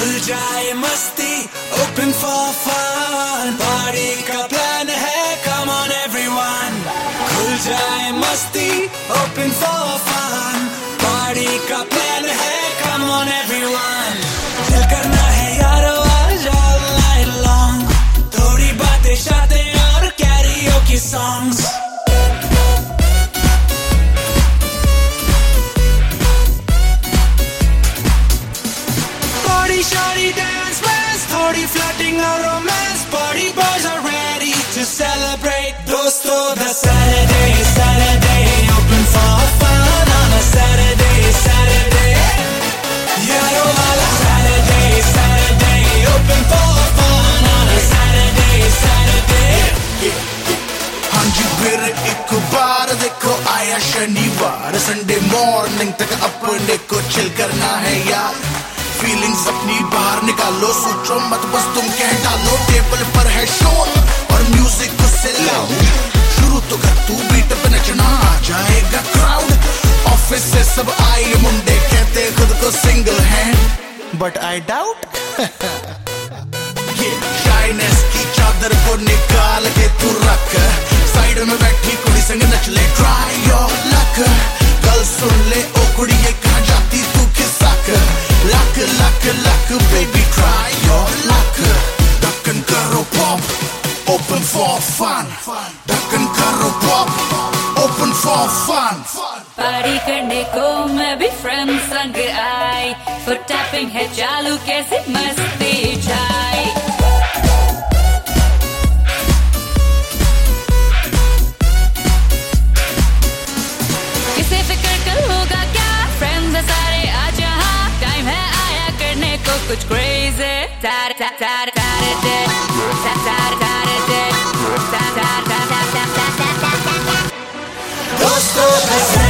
खुल जाए मस्ती, open for fun, party का प्लान है, come on everyone. खुल जाए मस्ती, open for fun, party का प्लान है, come on everyone. दिल करना है यारो आज all night long, थोड़ी बातें शातें और karaoke songs. Shawty dance fast, thodi flirting or romance. Party boys are ready to celebrate. Dosto, the Saturday, open for fun on a Saturday. Yaro wala Saturday, open for fun on a Saturday. हाँ जी फिर एक बार देखो आया शनिवार, Sunday morning तक अपने को chill करना है यार. फीलिंग्स अपनी बाहर निकालो, सोचो मत बस तुम कह डालो. टेबल पर है शोर और म्यूजिक को से लाओ, शुरू तो कर तू बीट पे नचना, आ जाएगा क्राउड. ऑफिस से सब आए मुंडे कहते खुद को single hand, but I doubt. ये शाइनेस की चादर को निकाल के तू रख, साइड में बैठी कुड़ी संग नच ले, ट्राई योर लक. कल सुन ले ओ कुड़ी ये कहाँ जाती तू खिसक, luck luck luck baby try your luck. ढक्कन करो pop, open for fun. ढक्कन करो pop, open for fun. Party करने को मैं भी फ्रेंड संग आई, फुट टैपिंग है चालू कैसे मस्ती छाई. किसे फिक्र कल होगा क्या, फ्रेंड्स सारे आज यहाँ, टाइम है आया करने को कुछ क्रेज़ी. दोस्तों